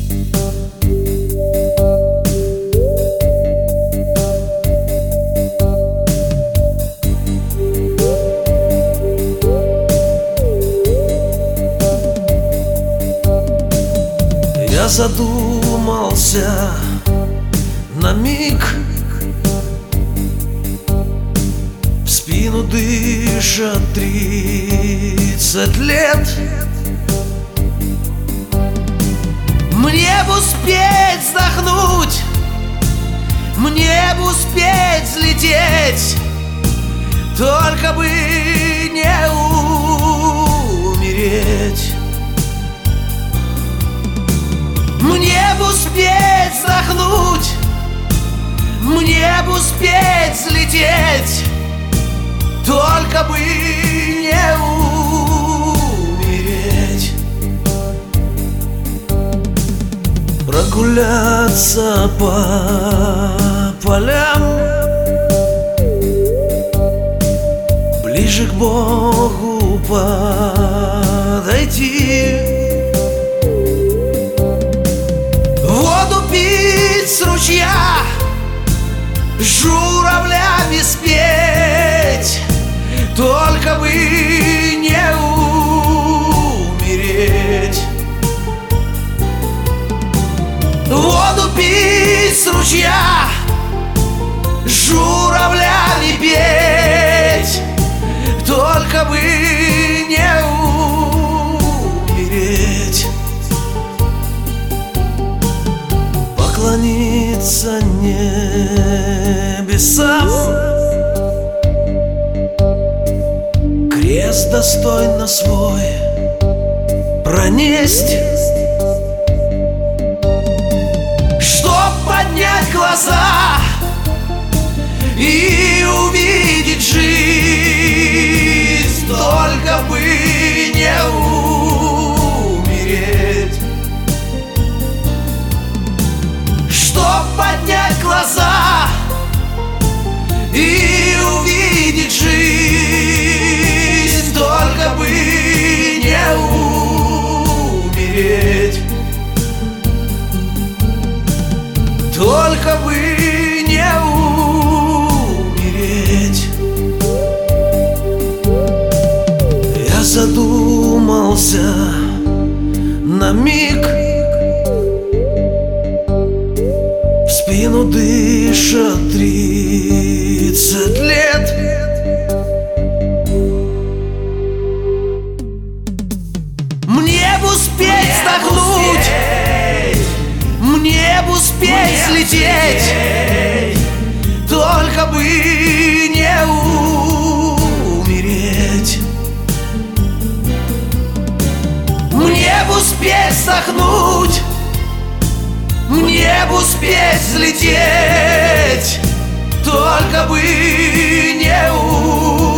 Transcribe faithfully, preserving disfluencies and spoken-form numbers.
Я задумался на миг, в спину дышат тридцать лет. Мне бы успеть вздохнуть, мне бы успеть взлететь, только бы не умереть. Мне бы успеть вздохнуть, мне бы успеть взлететь, только бы не умереть. Прогуляться по полям, ближе к Богу подойти, воду пить с ручья, журавлями спеть, только бы не умереть. Воду пить с ручья, журавлями петь, только бы не умереть. Поклониться небесам, крест достойно свой пронесть, чтоб поднять глаза и увидеть жизнь, только бы не умереть. Чтоб поднять глаза и увидеть жизнь, только бы не умереть, только бы не умереть. Я задумался на миг, в спину дышат тридцать лет. Мне бы успеть вздохнуть, мне бы успеть взлететь, только бы не умереть. Мне бы успеть вздохнуть, мне бы успеть взлететь, только бы не умереть.